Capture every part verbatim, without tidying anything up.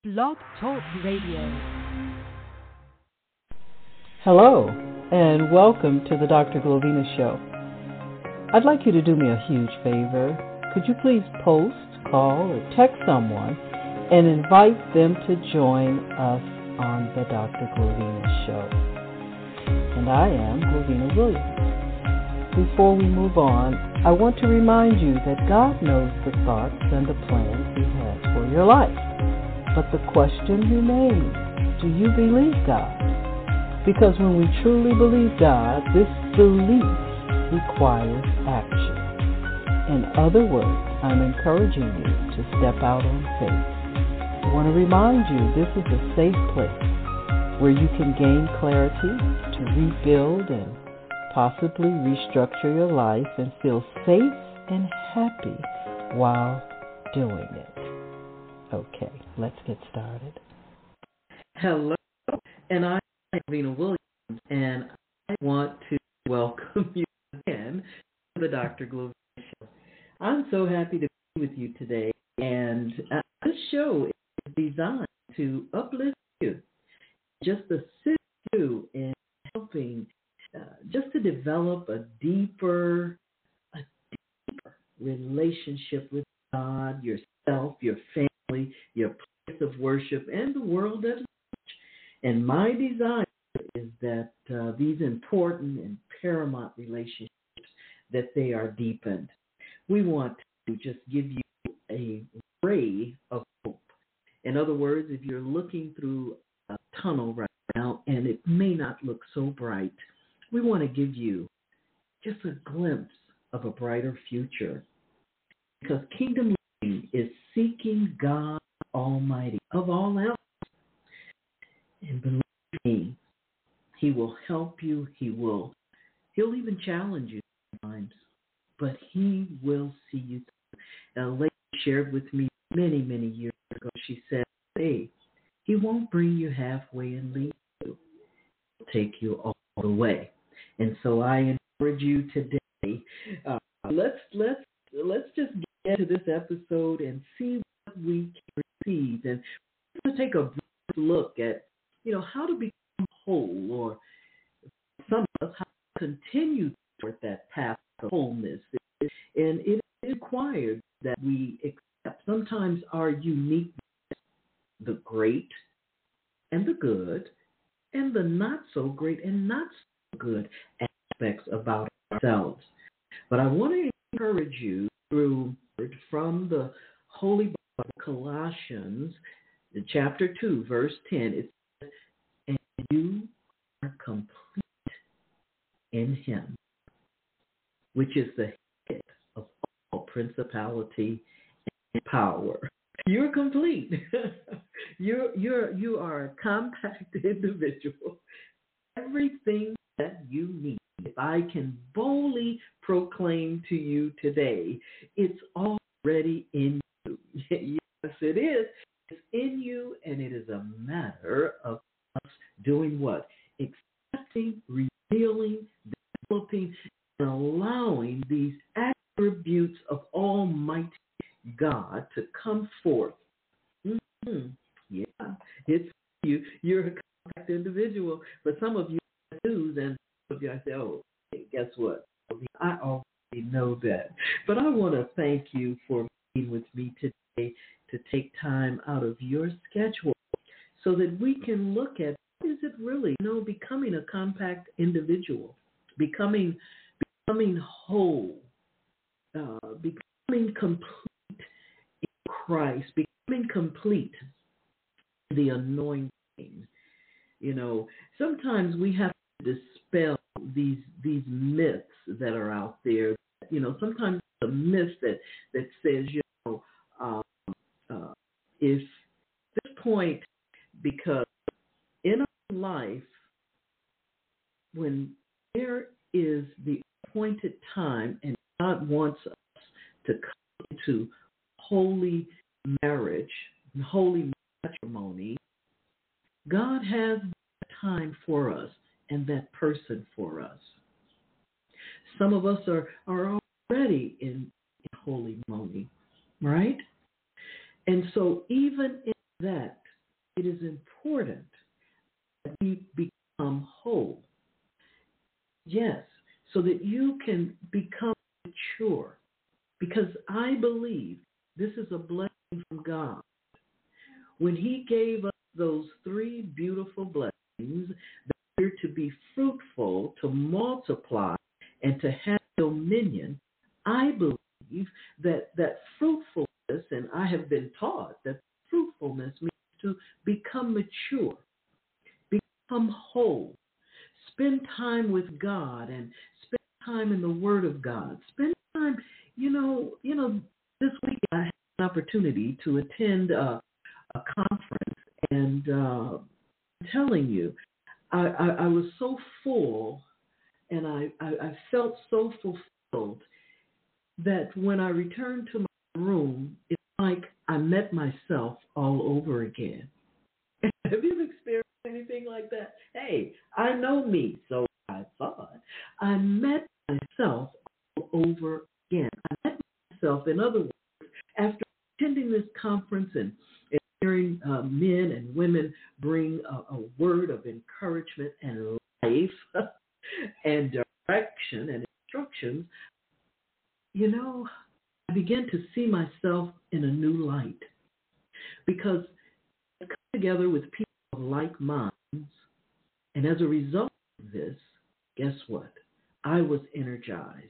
Blog Talk Radio. Hello, and welcome to the Doctor Glovina Show. I'd like you to do me a huge favor. Could you please post, call, or text someone and invite them to join us on the Doctor Glovina Show? And I am Glovina Williams. Before we move on, I want to remind you that God knows the thoughts and the plans He has for your life. But the question remains, do you believe God? Because when we truly believe God, this belief requires action. In other words, I'm encouraging you to step out on faith. I want to remind you this is a safe place where you can gain clarity to rebuild and possibly restructure your life and feel safe and happy while doing it. Okay, let's get started. Hello, and I'm Glovina Williams, and I want to welcome you again to the Doctor Glovina Show. I'm so happy to be with you today, and uh, this show is designed to uplift you, just assist you in helping uh, just to develop a deeper, a deeper relationship with God, yourself, your family, your place of worship, and the world at large. And my desire is that uh, these important and paramount relationships, that they are deepened. We want to just give you a ray of hope. In other words, if you're looking through a tunnel right now and it may not look so bright, we want to give you just a glimpse of a brighter future. Because kingdom living is seeking God Almighty of all else. And believe me, He will help you. He will, He'll even challenge you sometimes, but He will see you through. A lady shared with me many, many years ago, she said, hey, He won't bring you halfway and leave you. He'll take you all the way. And so I encourage you today, uh, let's, let's, let's just get to this episode and see what we can receive. And we're going to take a brief look at, you know, how to become whole, or some of us, how to continue toward that path of wholeness. And it is required that we accept sometimes our uniqueness, the great and the good, and the not so great and not so good aspects about ourselves. But I want to encourage you through from the Holy Bible, Colossians, chapter two, verse ten. It says, and you are complete in Him, which is the head of all principality and power. You're complete. you're you're you are a compact individual. Everything that you need, if I can boldly proclaim to you today, it's already in you. Yes, it is. It's in you, and it is a matter of us doing what? Accepting, revealing, developing, and allowing these attributes of Almighty God to come forth. Mm-hmm. Yeah, it's you. You're a compact individual. But some of you news, and some of you I say, oh, guess what? I already know that. But I want to thank you for being with me today, to take time out of your schedule so that we can look at, what is it really, you know, becoming a compact individual, becoming becoming whole, uh, becoming complete in Christ, becoming complete in the anointing. You know, sometimes we have to dispel these these myths that are out there. You know, sometimes the myth that, that says, you know, um, uh, if this point, because in our life, when there is the appointed time and God wants us to come into holy marriage, holy matrimony, God has that time for us and that person for us. Some of us are, are already in, in holy matrimony, right? And so even in that, it is important that we become whole. Yes, so that you can become mature. Because I believe this is a blessing from God. When he gave us those three beautiful blessings, that we're to be fruitful, to multiply, and to have dominion, I believe that that fruitfulness, and I have been taught that fruitfulness means to become mature, become whole, spend time with God, and spend time in the Word of God. Spend time, you know, you know. This week I had an opportunity to attend a, a conference, and uh, I'm telling you, I, I, I was so full, and I, I, I felt so fulfilled that when I returned to my room, it's like I met myself all over again. Have you experienced anything like that? Hey, I know me, so I thought. I met myself all over again. I met myself, in other words, after attending this conference and, and hearing uh, men and women bring a, a word of encouragement and life and direction and instructions, you know, I began to see myself in a new light, because I come together with people of like minds, and as a result of this, guess what? I was energized.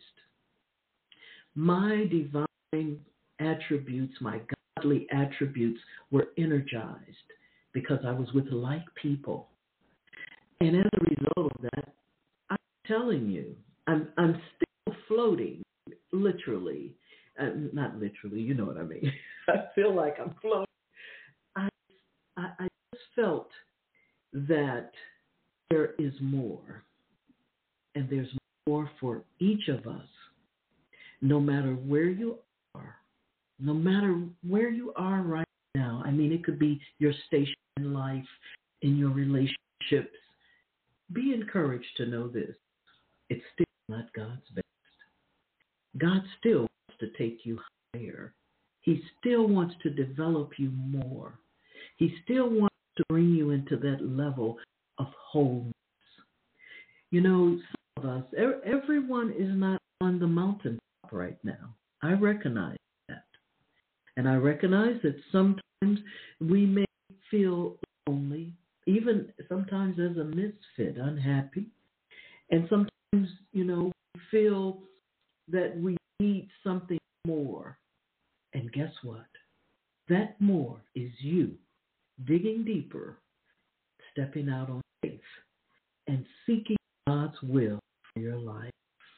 My divine attributes, my godly attributes were energized because I was with like people. And as a result of that, I'm telling you, I'm, I'm still floating, literally. Uh, not literally, you know what I mean. I feel like I'm floating. I, I, I just felt that there is more, and there's more for each of us, no matter where you are, no matter where you are right now. I mean, it could be your station in life, in your relationships. Be encouraged to know this. It's still not God's best. God still wants to take you higher. He still wants to develop you more. He still wants to bring you into that level of wholeness. You know, some of us, everyone is not on the mountaintop right now. I recognize that. And I recognize that sometimes we may feel lonely, even sometimes as a misfit, unhappy. And sometimes, you know, we feel that we need something more. And guess what? That more is you digging deeper, stepping out on faith, and seeking God's will for your life.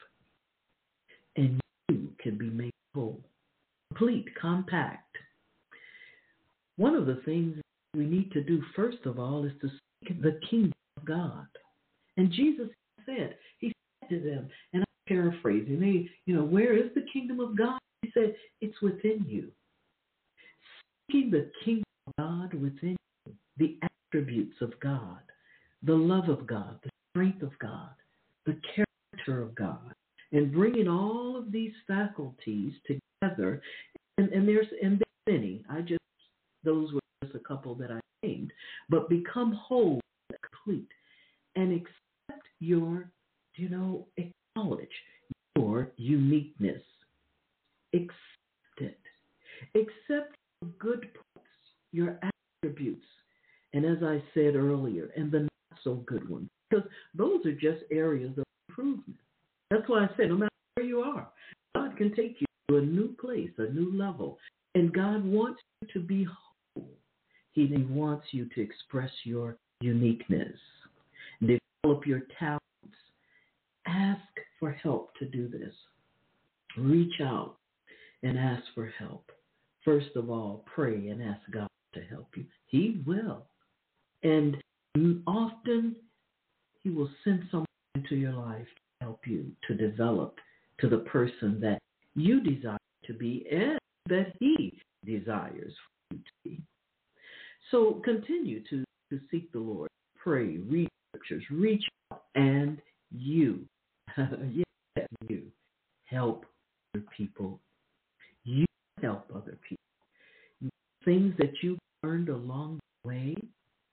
And you can be made whole, complete, compact. One of the things we need to do, first of all, is to seek the kingdom of God. And Jesus said, he said to them, and I'm paraphrasing, they, you know, where is the kingdom of God? He said, it's within you. Seeking the kingdom of God within you, the attributes of God, the love of God, the strength of God, the character of God, and bringing all of these faculties together. And, and there's and there's many. I just those were just a couple that I named. But become whole, complete, and accept your, you know, acknowledge your uniqueness. Accept it. Accept your good points, your attributes, and as I said earlier, and the not so good ones, because those are just areas of improvement. That's why I said, no matter where you are, God can take you to a new place, a new level, and God wants you to be whole. He wants you to express your uniqueness, develop your talents. Ask for help to do this. Reach out and ask for help. First of all, pray and ask God to help you. He will. And often he will send someone into your life to help you to develop to the person that you desire to be and that he desires for you to be. So continue to, to seek the Lord. Pray, read scriptures, reach out, and you, yes, you, help other people. You help other people. Things that you learned along the way,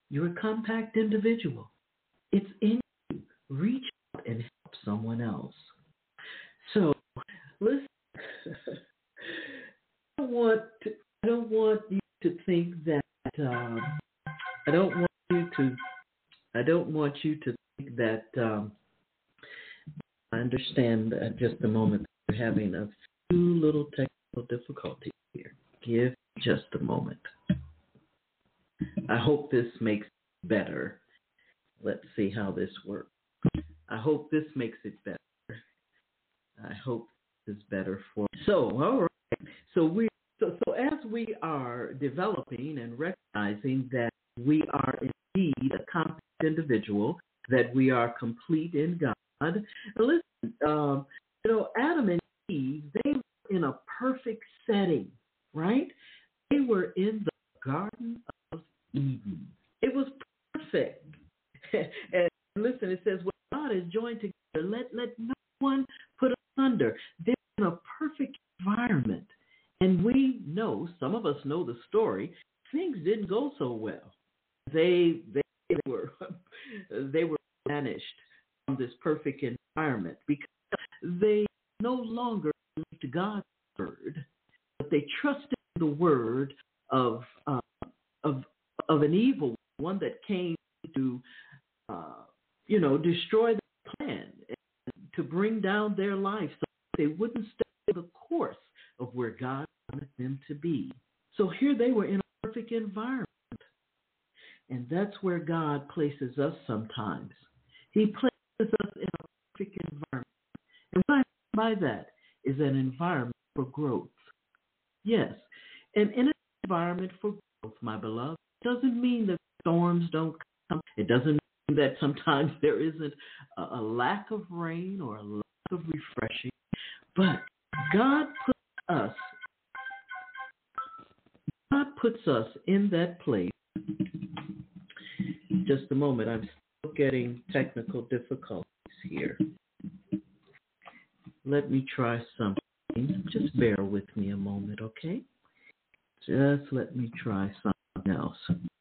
You're a compact individual. It's in you. Reach out and help someone else. So, listen, I don't want to, I don't want you to think that um, I don't want you to I don't want you to think that um, I understand that just a moment we're having a few little technical difficulties here. Give just a moment. I hope this makes it better. Let's see how this works. I hope this makes it better. I hope this is better for you. So, all right. So we so, so as we are developing and recognizing that we are indeed a competent individual, that we are complete in God. Now listen, um, you know, Adam and Eve, they were in a perfect setting, right? They were in the Garden of Eden. It was perfect. And listen, it says, what God is joined together, let, let no one put asunder. They're in a perfect environment. And we know, some of us know the story, things didn't go so well. They they were they were banished from this perfect environment because they no longer believed God's word, but they trusted the word of uh, of of an evil one that came to uh, you know destroy their plan and to bring down their life, so they wouldn't stay the course of where God wanted them to be. So here they were in a perfect environment. And that's where God places us sometimes. He places us in a perfect environment. And what I mean by that is an environment for growth. Yes. And in an environment for growth, my beloved, it doesn't mean that storms don't come. It doesn't mean that sometimes there isn't a, a lack of rain or a lack of refreshing. But God puts us, God puts us in that place. Just a moment, I'm still getting technical difficulties here. Let me try something. Just bear with me a moment, okay? Just let me try something else.